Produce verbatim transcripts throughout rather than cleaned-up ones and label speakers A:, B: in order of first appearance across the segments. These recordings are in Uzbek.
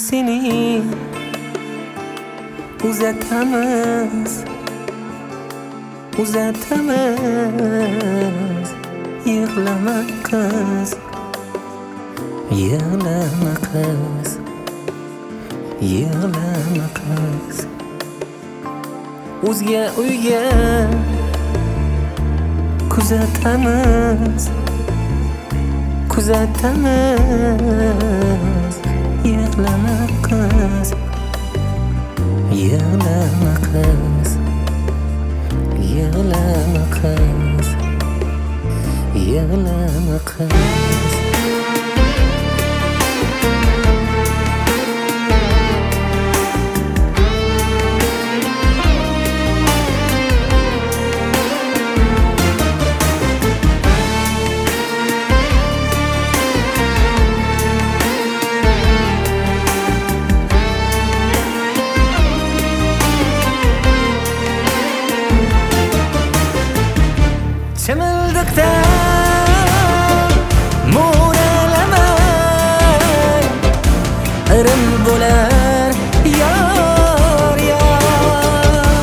A: seni uzatamiz, uzatamiz. Yig'lama qiz, yig'lama qiz, yig'lama qiz. O'zga uyga kuzatamiz, kuzatamiz. Yig'lama qiz, yig'lama qiz, yig'lama qiz, yig'lama qiz. Chimildiqda mo'ralamay irim bo'lar yor yor.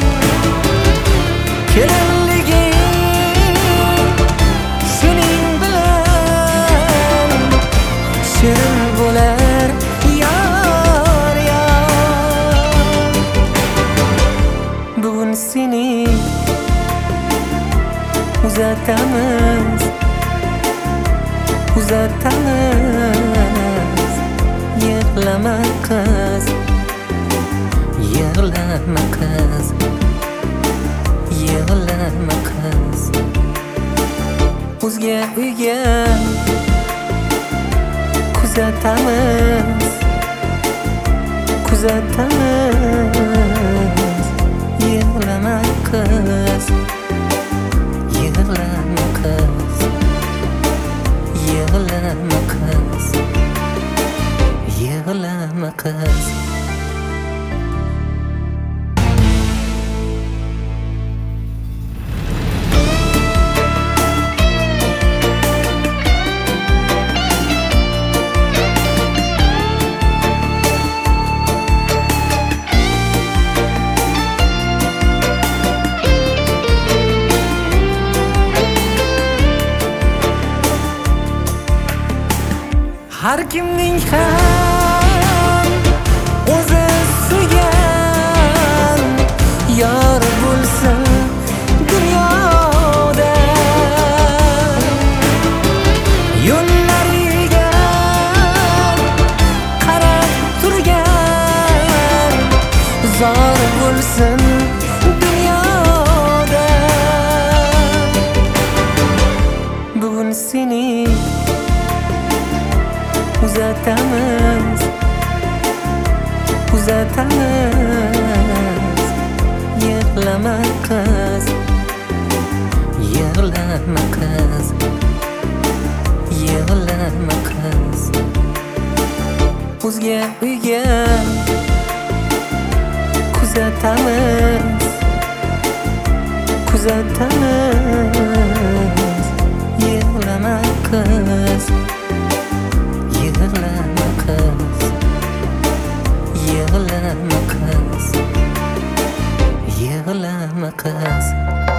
A: Kelinliging shuning bilan shirin bo'lar yor yor. Bugun seni uzatamiz, uzatamiz. Yig'lama qiz, yig'lama qiz, yig'lama qiz. O'zga uyga kuzatamiz, kuzatamiz. Yig'lama qiz, yig'lama qiz, yig'lama qiz, yig'lama qiz. Har kimning ham o'zi suygan yor bo'lsin dunyoda. Yo'llariga qarab turgan zor bo'lsin dunyoda. Bugun seni uzatamiz, uzatamiz. Yig'lama qiz, yig'lama qiz, yig'lama qiz. O'zga uyga kuzatamiz, kuzatamiz. Yig'lama qiz, yig'lama qiz, yig'lama qiz, yig'lama qiz.